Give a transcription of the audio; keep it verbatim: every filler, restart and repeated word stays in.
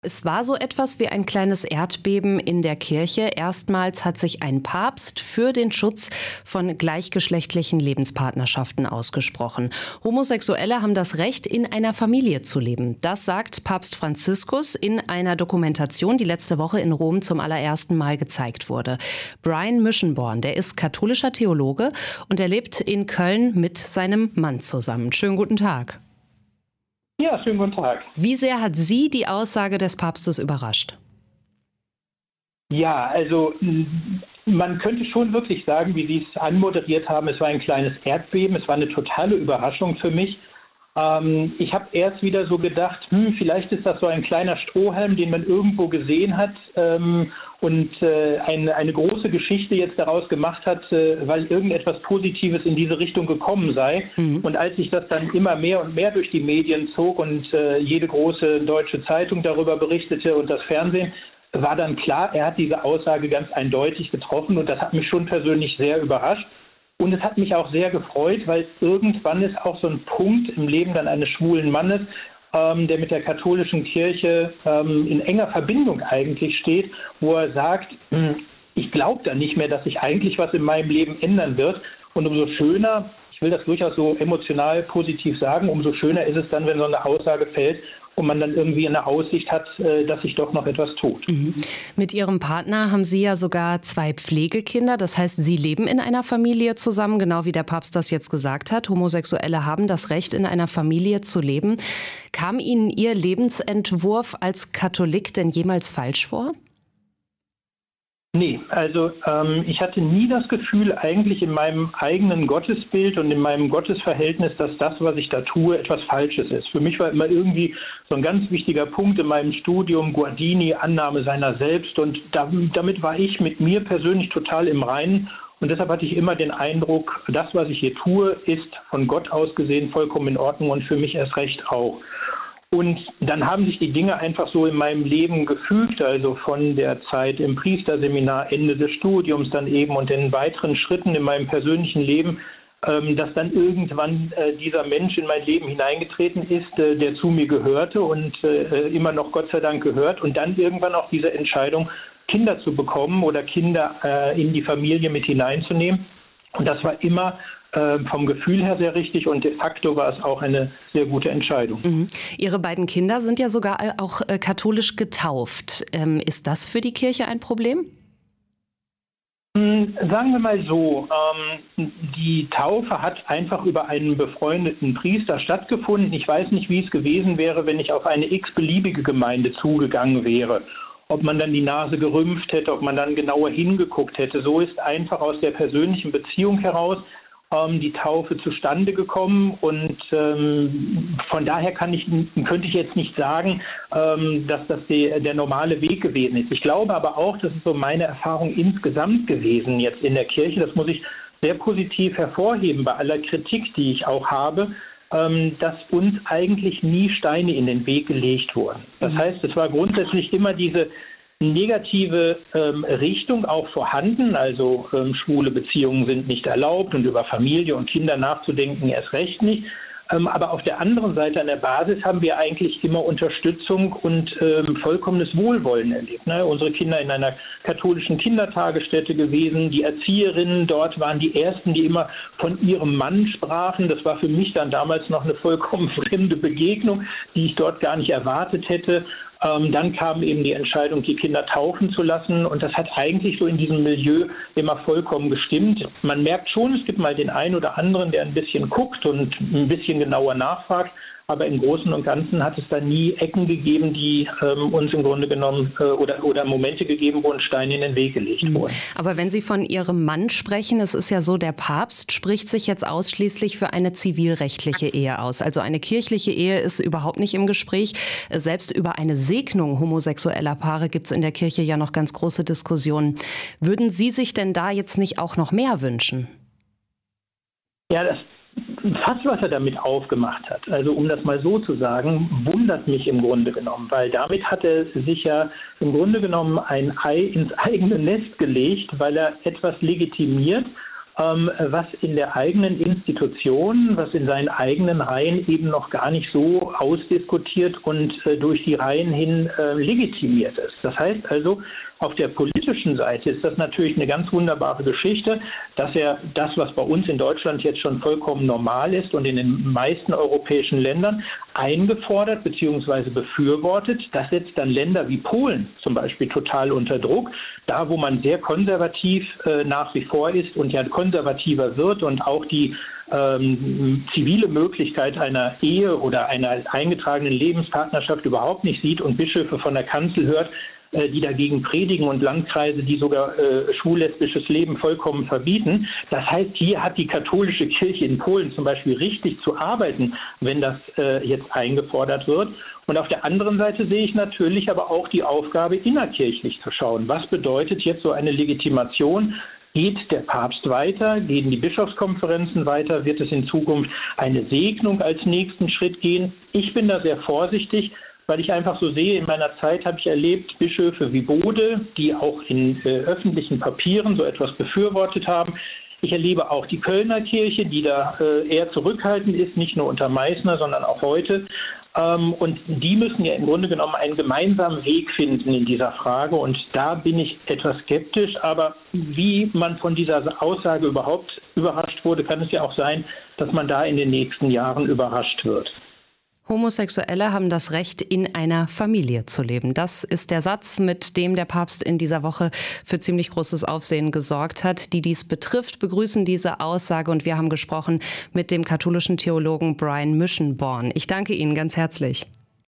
Es war so etwas wie ein kleines Erdbeben in der Kirche. Erstmals hat sich ein Papst für den Schutz von gleichgeschlechtlichen Lebenspartnerschaften ausgesprochen. Homosexuelle haben das Recht, in einer Familie zu leben. Das sagt Papst Franziskus in einer Dokumentation, die letzte Woche in Rom zum allerersten Mal gezeigt wurde. Brian Müschenborn, der ist katholischer Theologe und er lebt in Köln mit seinem Mann zusammen. Schönen guten Tag. Ja, schönen guten Tag. Wie sehr hat Sie die Aussage des Papstes überrascht? Ja, also man könnte schon wirklich sagen, wie Sie es anmoderiert haben, es war ein kleines Erdbeben, es war eine totale Überraschung für mich. Ähm, ich habe erst wieder so gedacht, hm, vielleicht ist das so ein kleiner Strohhalm, den man irgendwo gesehen hat ähm, und äh, eine, eine große Geschichte jetzt daraus gemacht hat, äh, weil irgendetwas Positives in diese Richtung gekommen sei. Mhm. Und als sich das dann immer mehr und mehr durch die Medien zog und äh, jede große deutsche Zeitung darüber berichtete und das Fernsehen, war dann klar, er hat diese Aussage ganz eindeutig getroffen und das hat mich schon persönlich sehr überrascht. Und es hat mich auch sehr gefreut, weil irgendwann ist auch so ein Punkt im Leben dann eines schwulen Mannes, ähm, der mit der katholischen Kirche ähm, in enger Verbindung eigentlich steht, wo er sagt, ich glaube da nicht mehr, dass sich eigentlich was in meinem Leben ändern wird. Und umso schöner, ich will das durchaus so emotional positiv sagen, umso schöner ist es dann, wenn so eine Aussage fällt und man dann irgendwie eine Aussicht hat, dass sich doch noch etwas tut. Mhm. Mit Ihrem Partner haben Sie ja sogar zwei Pflegekinder. Das heißt, Sie leben in einer Familie zusammen, genau wie der Papst das jetzt gesagt hat. Homosexuelle haben das Recht, in einer Familie zu leben. Kam Ihnen Ihr Lebensentwurf als Katholik denn jemals falsch vor? Nee, also ähm, ich hatte nie das Gefühl, eigentlich in meinem eigenen Gottesbild und in meinem Gottesverhältnis, dass das, was ich da tue, etwas Falsches ist. Für mich war immer irgendwie so ein ganz wichtiger Punkt in meinem Studium, Guardini, Annahme seiner selbst. Und da, damit war ich mit mir persönlich total im Reinen. Und deshalb hatte ich immer den Eindruck, das, was ich hier tue, ist von Gott aus gesehen vollkommen in Ordnung und für mich erst recht auch. Und dann haben sich die Dinge einfach so in meinem Leben gefügt, also von der Zeit im Priesterseminar, Ende des Studiums dann eben und den weiteren Schritten in meinem persönlichen Leben, ähm, dass dann irgendwann äh, dieser Mensch in mein Leben hineingetreten ist, äh, der zu mir gehörte und äh, immer noch Gott sei Dank gehört und dann irgendwann auch diese Entscheidung, Kinder zu bekommen oder Kinder äh, in die Familie mit hineinzunehmen. Und das war immer äh, vom Gefühl her sehr richtig und de facto war es auch eine sehr gute Entscheidung. Mhm. Ihre beiden Kinder sind ja sogar auch äh, katholisch getauft. Ähm, ist das für die Kirche ein Problem? Hm, sagen wir mal so, ähm, die Taufe hat einfach über einen befreundeten Priester stattgefunden. Ich weiß nicht, wie es gewesen wäre, wenn ich auf eine x-beliebige Gemeinde zugegangen wäre. Ob man dann die Nase gerümpft hätte, ob man dann genauer hingeguckt hätte. So ist einfach aus der persönlichen Beziehung heraus ähm, die Taufe zustande gekommen. Und ähm, von daher kann ich, könnte ich jetzt nicht sagen, ähm, dass das die, der normale Weg gewesen ist. Ich glaube aber auch, das ist so meine Erfahrung insgesamt gewesen jetzt in der Kirche. Das muss ich sehr positiv hervorheben bei aller Kritik, die ich auch habe, dass uns eigentlich nie Steine in den Weg gelegt wurden. Das heißt, es war grundsätzlich immer diese negative ähm, Richtung auch vorhanden, also ähm, schwule Beziehungen sind nicht erlaubt und über Familie und Kinder nachzudenken erst recht nicht. Ähm, aber auf der anderen Seite an der Basis haben wir eigentlich immer Unterstützung und ähm, vollkommenes Wohlwollen erlebt. Ne? Unsere Kinder in einer katholischen Kindertagesstätte gewesen, die Erzieherinnen dort waren die Ersten, die immer von ihrem Mann sprachen. Das war für mich dann damals noch eine vollkommen fremde Begegnung, die ich dort gar nicht erwartet hätte. Ähm, dann kam eben die Entscheidung, die Kinder taufen zu lassen und das hat eigentlich so in diesem Milieu immer vollkommen gestimmt. Man merkt schon, es gibt mal den einen oder anderen, der ein bisschen guckt und ein bisschen genauer nachfragt, aber im Großen und Ganzen hat es da nie Ecken gegeben, die ähm, uns im Grunde genommen äh, oder, oder Momente gegeben, wo ein Stein in den Weg gelegt wurde. Aber wenn Sie von Ihrem Mann sprechen, es ist ja so, der Papst spricht sich jetzt ausschließlich für eine zivilrechtliche Ehe aus. Also eine kirchliche Ehe ist überhaupt nicht im Gespräch. Selbst über eine Segnung homosexueller Paare gibt es in der Kirche ja noch ganz große Diskussionen. Würden Sie sich denn da jetzt nicht auch noch mehr wünschen? Ja, das Fast, was er damit aufgemacht hat, also um das mal so zu sagen, wundert mich im Grunde genommen, weil damit hat er sich ja im Grunde genommen ein Ei ins eigene Nest gelegt, weil er etwas legitimiert, was in der eigenen Institution, was in seinen eigenen Reihen eben noch gar nicht so ausdiskutiert und durch die Reihen hin legitimiert ist. Das heißt also, auf der politischen Seite ist das natürlich eine ganz wunderbare Geschichte, dass er das, was bei uns in Deutschland jetzt schon vollkommen normal ist und in den meisten europäischen Ländern eingefordert bzw. befürwortet. Das setzt dann Länder wie Polen zum Beispiel total unter Druck. Da, wo man sehr konservativ äh, nach wie vor ist und ja konservativer wird und auch die ähm, zivile Möglichkeit einer Ehe oder einer eingetragenen Lebenspartnerschaft überhaupt nicht sieht und Bischöfe von der Kanzel hört, die dagegen predigen und Landkreise, die sogar äh, schwul-lesbisches Leben vollkommen verbieten. Das heißt, hier hat die katholische Kirche in Polen zum Beispiel richtig zu arbeiten, wenn das äh, jetzt eingefordert wird. Und auf der anderen Seite sehe ich natürlich aber auch die Aufgabe, innerkirchlich zu schauen. Was bedeutet jetzt so eine Legitimation? Geht der Papst weiter? Gehen die Bischofskonferenzen weiter? Wird es in Zukunft eine Segnung als nächsten Schritt gehen? Ich bin da sehr vorsichtig, weil ich einfach so sehe, in meiner Zeit habe ich erlebt, Bischöfe wie Bode, die auch in äh, öffentlichen Papieren so etwas befürwortet haben. Ich erlebe auch die Kölner Kirche, die da äh, eher zurückhaltend ist, nicht nur unter Meißner, sondern auch heute. Ähm, und die müssen ja im Grunde genommen einen gemeinsamen Weg finden in dieser Frage. Und da bin ich etwas skeptisch. Aber wie man von dieser Aussage überhaupt überrascht wurde, kann es ja auch sein, dass man da in den nächsten Jahren überrascht wird. Homosexuelle haben das Recht, in einer Familie zu leben. Das ist der Satz, mit dem der Papst in dieser Woche für ziemlich großes Aufsehen gesorgt hat. Die dies betrifft, begrüßen diese Aussage und wir haben gesprochen mit dem katholischen Theologen Brian Müschenborn. Ich danke Ihnen ganz herzlich.